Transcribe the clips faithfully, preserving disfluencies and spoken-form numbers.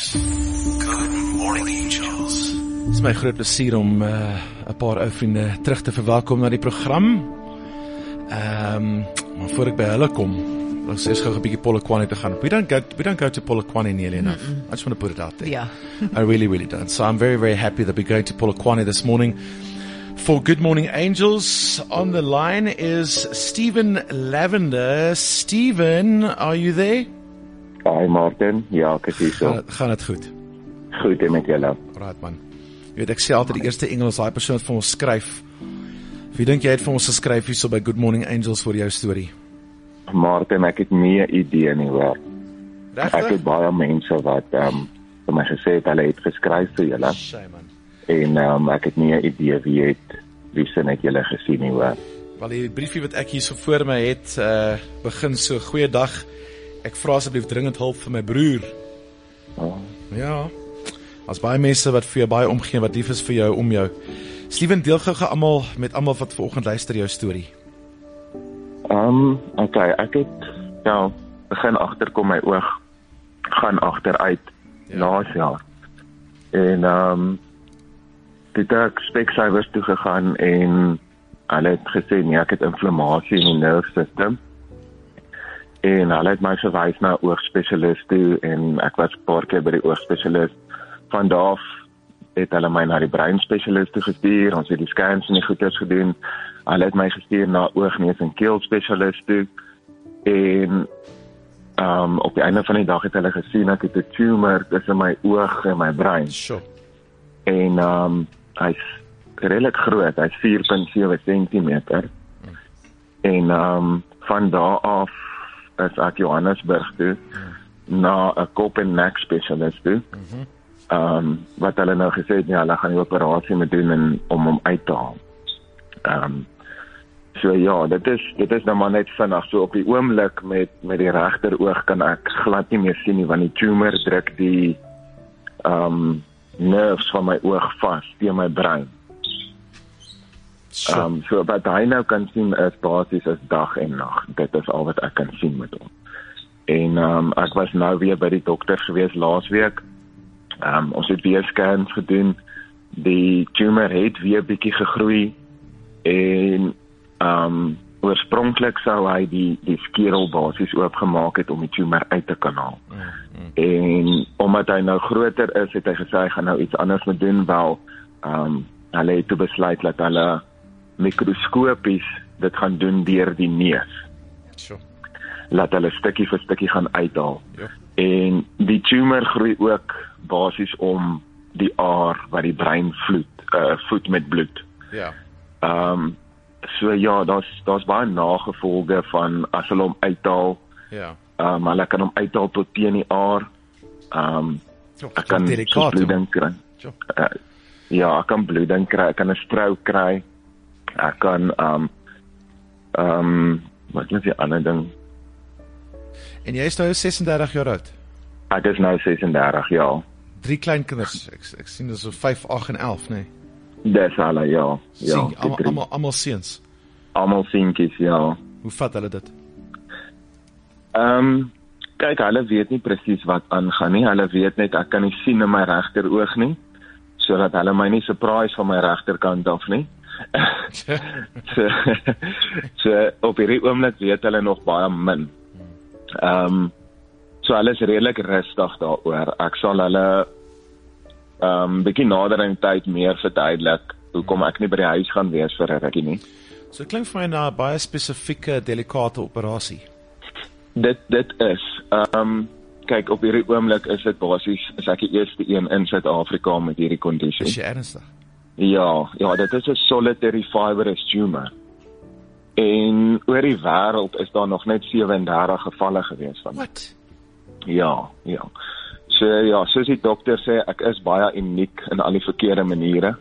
Good morning, angels. Het is my groot plesier om 'n uh, paar ou vriende terug te verwelkom na die program. Ehm, um, maar voor ek by hulle kom, ons eers gou 'n bietjie Polokwane te gaan. We don't go, we don't go to Polokwane nearly enough. Mm-mm. I just want to put it out there. Yeah. I really, really don't. So I'm very, very happy that we're going to Polokwane this morning. For Good Morning Angels, on the line is Stephen Lavender. Stephen, are you there? Hi Martin, ja, ek is hier so. Gaan, gaan het goed? Goed en met julle. Right man. Jy weet, ek sê altyd die eerste Engels, daai persoon wat vir ons skryf. Wie dink jy het vir ons geskryf hier so by Good Morning Angels vir jou storie? Martin, ek het nie 'n idee nie hoor. Regtig? Ek het baie mense wat ehm um, vir my gesê het hulle het geskryf vir julle. Shame man. En ehm um, ek het nie 'n idee wie het wie se net julle gesien nie hoor. Wel die briefie wat ek hier so voor my het, uh begin so: goeiedag. Ek vra asseblief dringend hulp vir my broer. Oh. Ja. As baie mense wat vir jou baie omgee, wat lief is vir jou om jou. Steven, deel gou almal met almal wat vanoggend luister jou storie. Ehm, um, okay, ek het ja, begin agterkom my oog gaan agteruit ja. laas jaar. En ehm um, dit ek speksuiwers toe gegaan en hulle het gesê nee, ek het inflammasie in die nerve system. En hulle het my verwys na 'n oogspesialis toe en ek was 'n paar keer by die oogspesialis. Van daar af het hulle my na die breinspesialis toe gestuur. Ons het die scans en die goeders gedoen. Hulle het my gestuur na oog, neus en keel spesialis toe. En um, op die einde van die dag het hulle gesien ek het 'n tumor tussen my oog en my brein. Sure. En um, hy's redelik groot. Hy's vier komma sewe sentimeter. Hmm. En um, van daar af is ek Johannesburg toe, hmm. na 'n kop en nek spesialis toe. Mm-hmm. Um, wat hulle nou gesê het, ja, hulle gaan die operasie moet doen en, om hom uit te haal. Um, so ja, dit is, dit is nou maar net vinnig. So op die oomblik met, met die regter oog kan ek glad nie meer sien nie, want die tumor druk die um, nerves van my oog vas, teen my brein. Sure. Um, so wat hy nou kan sien is basies is dag en nag. Dit is al wat ek kan sien met hom. En um, ek was nou weer by die dokter gewees laasweek. Um, ons het weer scans gedoen. Die tumor het weer bietjie gegroei en um, oorspronklik sou hy die, die skerel basies oopgemaak het om die tumor uit te kan haal. Mm, mm. En omdat hy nou groter is, het hy gesê hy gaan nou iets anders moet doen, wel um, hulle het toe besluit dat hulle mikroskopies dit gaan doen deur die neus. Sure. Laat hulle stukkie vir stukkie gaan uithaal. Ja. En die tumor groei ook basies om die aar wat die brein vloed, uh, voed met bloed. Ja. Ehm um, so ja, daar's daar's baie nagevolge van as hulle hom uithaal. Ja. Ehm um, hulle kan hom uithaal tot teen die aar. Ehm um, ek kan bloeding kry. Sure. Uh, ja, ek kan bloeding kry, ek kan 'n stroke kry. Ek kan ehm um, ehm um, wat is die ander ding? En jy is nou sesendertig jaar oud? Ek is nou sesendertig, ja. Drie kleinkinders. Ek, ek sien dis so vyf, agt en elf, nee. Dis hulle, ja. Ja, sien, almal almal almal seuns. Almal seentjies, ja. Hoe vat hulle dit? Ehm, um, kyk, hulle weet nie presies wat aangaan nie. Hulle weet net ek kan nie sien in my regter oog nie, sodat hulle my nie surprise van my regterkant af nie. so, so op hierdie oomblik weet hulle nog baie min. Ehm um, so hulle is redelik rustig daaroor. Ek sal hulle ehm um, bietjie nader in tyd meer verduidelik hoekom ek nie by die huis gaan wees vir 'n rukkie nie. So dit klink vir my na 'n baie spesifieke delikate operasie. Dit dit is. Ehm um, kyk, op hierdie oomblik is dit basies is ek die eerste een in Suid-Afrika met hierdie kondisie. Is jy ernstig? Ja, ja, dit is 'n solitary fibrous tumor. En oor die wêreld is daar nog net sewendertig gevalle gewees van. Wat? Ja, ja. So ja, soos die dokter sê, ek is baie uniek in al die verkeerde maniere.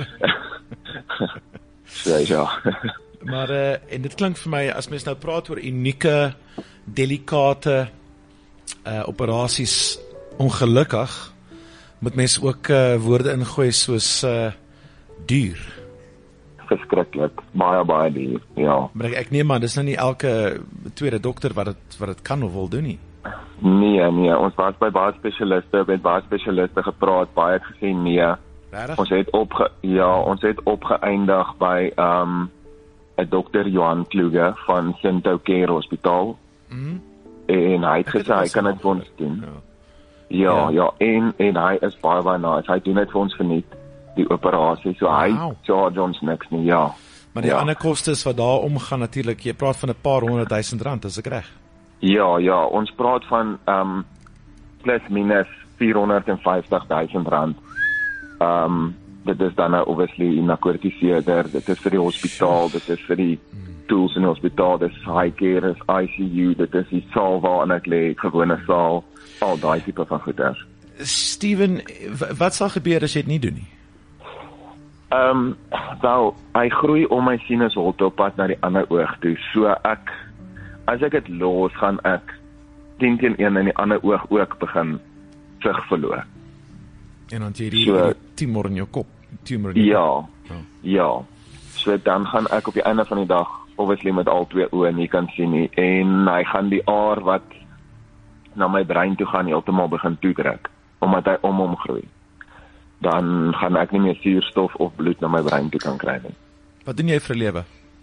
so ja. Maar uh, en dit klink vir my, as mens nou praat oor unieke, delikate uh, operasies, ongelukkig, moet mens ook uh, woorde ingooi soos uh, duur. Verskriklik, baie baie duur, ja. Maar ek, ek neem maar, dis nou nie elke tweede dokter wat dit wat dit kan of wil doen nie. Nee, nee, ons was by baie spesialiste, met baie spesialiste gepraat, baie het gesê nee. Regtig? Ons het opge ja, ons het opgeëindig by um 'n dokter Johan Kluge van Sinto Care Hospitaal. Mhm. En hy het Ek het gesê hy wel kan dit saam vir ons gehoor. doen. Ja. Ja, Ja. ja, en en hy is baie baie nice. Hy doen dit vir ons verniet die operasie. So hy Wow. charge ons niks nie, ja. Maar die ja. ander kostes wat daar omgaan natuurlik, jy praat van 'n paar honderd duisend rand, is ek reg? Ja, ja, ons praat van um plus minus vierhonderdvyftigduisend rand. Um dit is dan nou obviously narkotiseerder, dit is vir die hospitaal, dit is vir die tools in die hospitaal, dit is high care, dit is I C U, dit is die saal waarin ek lê, gewone saal, al daai tipe van goeders. Steven, w- wat sal gebeur as jy dit nie doen nie? Ehm, um, wel, hy groei om my sinusholte op pad na die ander oog toe. So ek, as ek dit los, gaan ek tien teen een in die ander oog ook begin sig verloor. En dan het jy die, So- die tumor in jou kop, tumor in jou Ja, kop. ja. So dan gaan ek op die einde van die dag, obviously met al twee oë nie kan sien nie, en hy gaan die aar wat na my brein toe gaan heeltemal begin toedruk, omdat hy om hom groei. Dan gaan ek nie meer suurstof of bloed na my brein toe kan kry nie. Wat doen jy vir 'n lewe?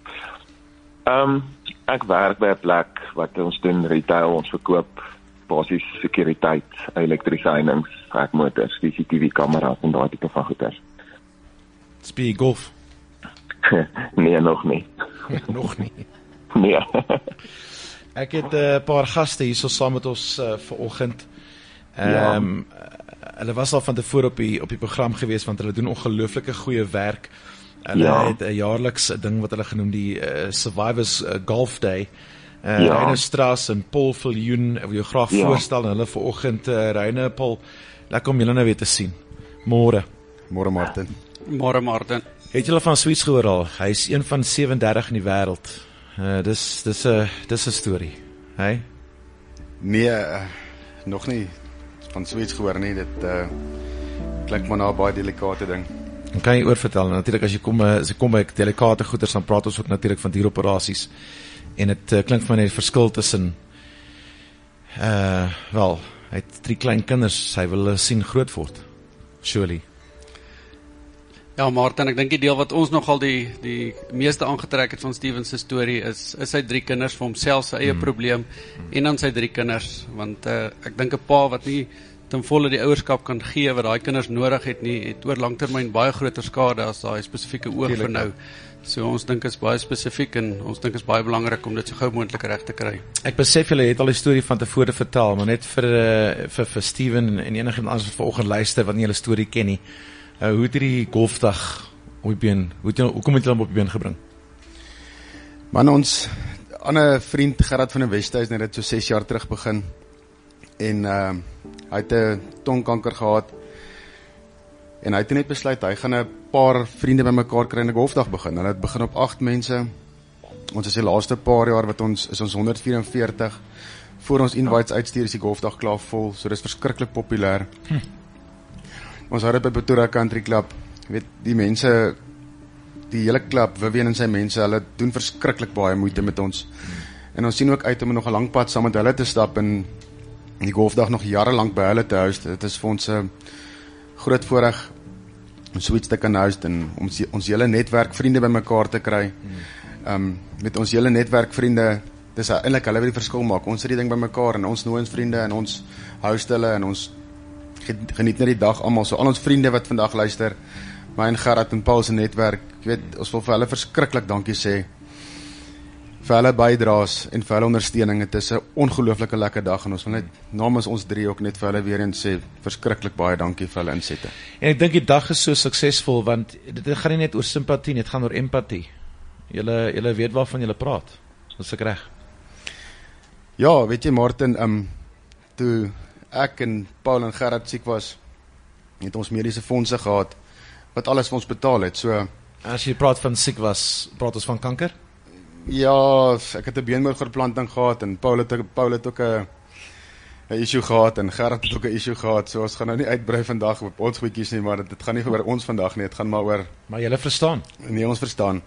Ehm, um, ek werk by 'n plek wat ons doen retail, ons verkoop basies sekuriteit, elektriesynings, trekmotors, C C T V kameras en daai tipe van goeders. Speel jy golf? Nee, nog nie. Nog nie. Nee. Ek het 'n uh, paar gaste hierso saam met ons uh, vanoggend. Ehm Ja. um, hulle was al van tevore op die op die program gewees want hulle doen ongelooflike goeie werk. Hulle Ja. het 'n jaarlikse ding wat hulle genoem die uh, Survivors uh, Golf Day. Uh, Ja. Reine Straas en Paul Viljoen, ek wil jou graag Ja. voorstel en hulle vanoggend uh, Reine, Paul, lekker om julle nou weer te sien. Môre. Môre Martin. Môre Martin. Het julle van Sweets gehoor al? Hy is een van sewe en dertig in die wêreld. Uh, dis dis 'n dis 'n storie. Hey? Nee, uh, nog nie van Sweets gehoor nie. Dit uh, klink maar na 'n baie delikate ding. Dan kan jy oor vertel. Natuurlik as jy kom as jy kom by delikate goeders, dan praat ons ook natuurlik van dieroperasies. En dit uh, klink vir my 'n verskil tussen uh wel, hy het drie klein kinders, hy wil hulle sien groot word. Surely. Ja, Martin, ek dink die deel wat ons nogal die die meeste aangetrek het van Steven se storie is is sy drie kinders vir homself sy eie mm. probleem mm. en dan sy drie kinders, want uh, ek dink 'n pa wat nie ten volle die ouerskap kan gee wat daai kinders nodig het nie, het oor langtermyn baie groter skade as daai spesifieke oog vir nou. So ons dink is baie spesifiek en ons dink is baie belangrik om dit so gou moontlik reg te kry. Ek besef julle het al die storie van tevore vertel, maar net vir uh, vir vir Steven en enigiemand anders wat vanoggend luister wat nie julle storie ken nie. Uh, hoe het hierdie golfdag op die been, hoe het jy, hoekom het jy hom op die been gebring? Man, ons ander vriend Gerard van der Westhuis het dit so ses jaar terug begin. En uh, hy het 'n tongkanker gehad. En hy het net besluit hy gaan 'n paar vriende bymekaar kry en 'n golfdag begin. Hulle het begin op agt mense. Ons is die laaste paar jaar wat ons is ons honderd vyf en veertig. Voor ons invites uitstuur is die golfdag klaar vol, so dis verskriklik populêr. Hm. Ons hou dit by Pretoria Country Club. Jy weet, die mense, die hele klub, Vivian en sy mense, hulle doen verskriklik baie moeite met ons. En ons sien ook uit om nog 'n lang pad saam met hulle te stap en die golfdag nog jare lank by hulle te host. Dit is vir ons 'n groot voorreg om Sweets te kan host en om ons, ons hele netwerk vriende bymekaar te kry. Um, met ons hele netwerk vriende, dis eintlik hulle wat die verskil maak. Ons sit die ding bymekaar en ons nooi ons vriende en ons host hulle en ons geniet net die dag almal. So al ons vriende wat vandag luister, my en Gerard en Paul se netwerk, ek weet, ons wil vir hulle verskriklik dankie sê vir hulle bydraes en vir hulle ondersteuning. Dit is 'n ongelooflike lekker dag en ons wil net namens ons drie ook net vir hulle weer eens sê verskriklik baie dankie vir hulle insette. En ek dink die dag is so suksesvol want dit gaan nie net oor simpatie, dit gaan oor empatie. Julle julle weet waarvan julle praat. Is ek reg? Ja, weet jy Martin, um, toe ek en Paul en Gerard siek was, het ons mediese fondse gehad wat alles vir ons betaal het. So as jy praat van siek was, praat ons van kanker? Ja, ek het 'n beenmergoortplanting gehad en Paul het Paul het ook 'n 'n issue gehad en Gerard het ook 'n issue gehad. So ons gaan nou nie uitbrei vandag op ons goedjies nie, maar dit gaan nie oor ons vandag nie, dit gaan maar oor Maar julle verstaan. nee, ons verstaan. Ek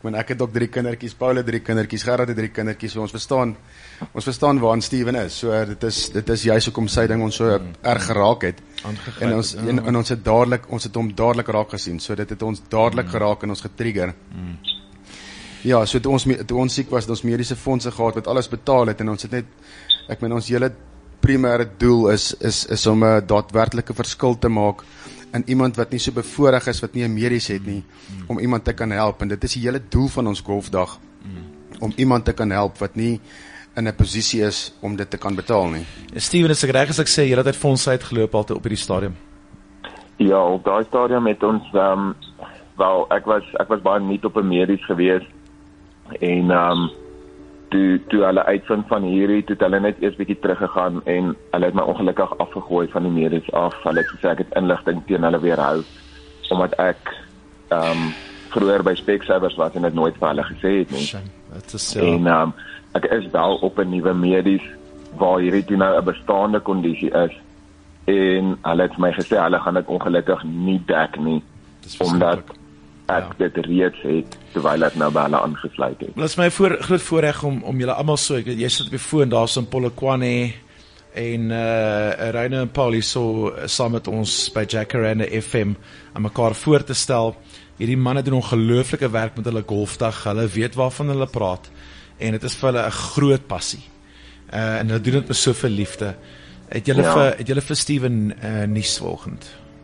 meen ek het ook drie kindertjies, Paul het drie kindertjies, Gerard het drie kindertjies, so ons verstaan ons verstaan waar Steven is. So dit is dit is juist hoekom sy ding ons so mm. erg geraak het. En ons het, ja. en, en ons het dadelik ons het hom dadelik raak gesien. So dit het ons dadelik mm. geraak en ons getrigger. Mm. Ja, so toe ons toe ons siek was, het ons mediese fondse gehad wat alles betaal het en ons het net ek meen ons hele primêre doel is is is om 'n daadwerklike verskil te maak in iemand wat nie so bevoorreg is, wat nie 'n medies het nie, mm. om iemand te kan help. En dit is die hele doel van ons golfdag, mm. om iemand te kan help wat nie in 'n posisie is om dit te kan betaal nie. Steven, is ek reg as ek sê, julle het uit fondse uitgeloop altyd op hierdie stadium? Ja, op daai stadium het ons, um, wel, ek was, ek was baie niet op 'n medies gewees, en um, toe, toe hulle uitvind van hierdie, toe het hulle net eers bietjie teruggegaan, en hulle het my ongelukkig afgegooi van die medies af. Hulle het gesê ek het inligting teen hulle weerhou, omdat ek um, vroeër by Specsavers was en dit nooit vir hulle gesê het nie. Dit is so. En um, ek is wel op 'n nuwe medies, waar hierdie toe nou 'n bestaande kondisie is, en hulle het my gesê, hulle gaan dit ongelukkig nie dek nie, omdat ek ja. dit reeds het, terwyl ek nou by hulle aangesluit het. Dit is my voor, groot voorreg om, om julle almal so, ek, jy sit op die foon, daar is in Polokwane, en uh, Reine en Paul hier so, saam met ons by Jacaranda F M, aan mekaar voor te stel. Hierdie manne doen ongelooflike werk met hulle golfdag, hulle weet waarvan hulle praat, en het is vir hulle 'n groot passie, uh, en hulle doen dit met soveel liefde. Het julle ja. vir, het julle vir Steven uh, nuus volgend?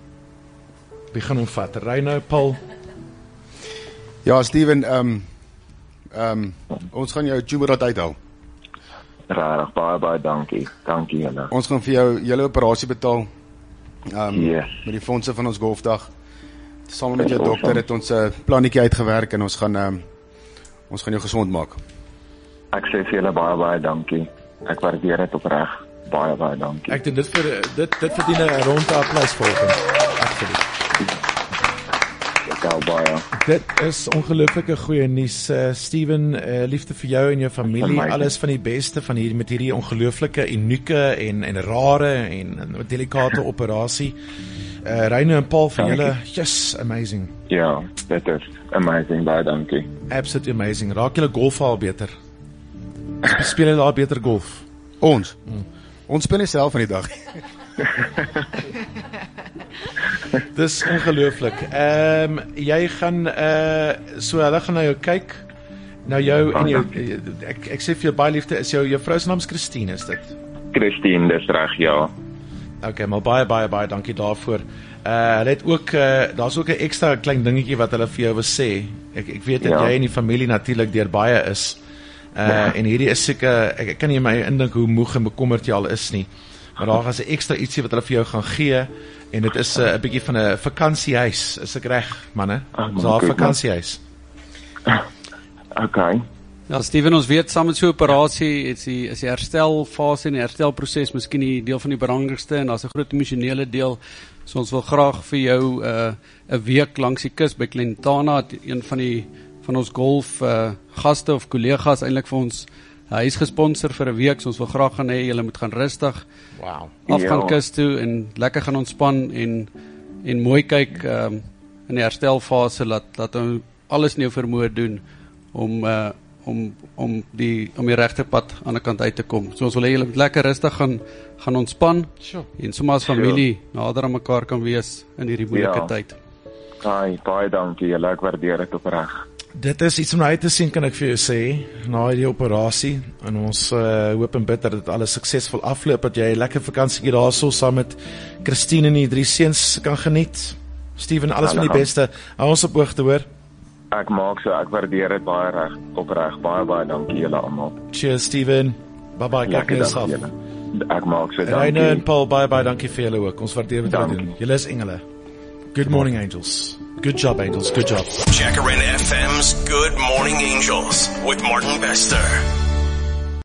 Wie gaan hom vat? Reino, Paul? Ja, Steven, um, um, ons gaan jou tumor uithaal. Rarig, baie, baie dankie. Dankie julle. Ons gaan vir jou julle operasie betaal, um, yes. met die fondse van ons golfdag. Saam met jou dokter het ons 'n uh, plannetjie uitgewerk, en ons gaan, um, ons gaan jou gesond maak. Ek sê vir julle baie, baie dankie. Ek waardeer dit opreg. Baie, baie dankie. Ek dink dit vir dit dit verdien 'n ronde applaus volgens. Absoluut. Ja, baie. Dit is ongelooflike goeie nuus, uh, Steven, uh, liefde vir jou en jou familie, alles van die beste van hier met hierdie ongelooflike, unieke en en rare en, en delikate operasie. Uh, Reino en Paul vir julle, yes, amazing. Ja, dit is amazing, baie dankie. Absolutely amazing. Raak julle golf al beter? Speel julle al beter golf? Ons? Hmm. Ons speel nie self van die dag. Dis ongelooflik. Ehm um, jy gaan uh so hulle gaan na jou kyk. Nou jou en jou ek ek sê vir jou baie liefde, is jou jou vrou se naam is Christine, is dit? Christine, dis reg, ja. Okay, maar baie baie baie dankie daarvoor. Uh hulle het ook uh daar's ook 'n ekstra klein dingetjie wat hulle vir jou wil sê. Ek ek weet dat ja. jy en die familie natuurlik deur baie is. Uh ja. En hierdie is seker, ek, ek kan nie my indink hoe moeg en bekommerd jy al is nie. Maar daar gaan 'n ekstra ietsie wat hulle vir jou gaan gee, en dit is 'n uh, bietjie van 'n vakansiehuis. Is ek reg, manne? Oh, Dis 'n vakansiehuis. Okay. Ja, Steven, ons weet saam met so 'n operasie is die is die herstelfase en die herstelproses miskien die deel van die belangrikste, en daar's 'n groot emosionele deel. So ons wil graag vir jou 'n uh, 'n week langs die kus by Klentana, een van die van ons golf uh, gaste of kollegas eintlik vir ons huis gesponsor vir 'n week. So ons wil graag gaan hê julle moet gaan rustig wow. af gaan Ja. kus toe en lekker gaan ontspan en en mooi kyk um, in die herstelfase, laat laat ons alles in jou vermoë doen om uh, om om die om die regte pad aan die kant uit te kom. So ons wil hê julle moet lekker rustig gaan gaan ontspan, Sure. en sommer as familie nader aan mekaar kan wees in hierdie moeilike Ja. tyd. Ai, baie dankie julle, ek waardeer dit opreg. Dit is iets om na uit te sien, kan ek vir jou sê, na die operasie, en ons uh, hoop en bid dat dit alles suksesvol afloop, dat jy 'n lekker vakansie daar so saam met Christine en die drie seuns kan geniet. Steven, alles van die beste. Hou ons op hoogte, hoor. Ek maak so, ek waardeer dit baie reg opreg. Baie baie dankie julle almal. Cheers, Steven. Bye bye, kyk na Lekker jouself. dag julle. Ek maak so, Reino en dankie. Paul, baie baie dankie vir julle ook. Ons waardeer wat julle Dankie. doen. Julle is engele. Good morning, angels. Good job, angels. Good job. Jacaranda F M's Good Morning Angels with Martin Bester.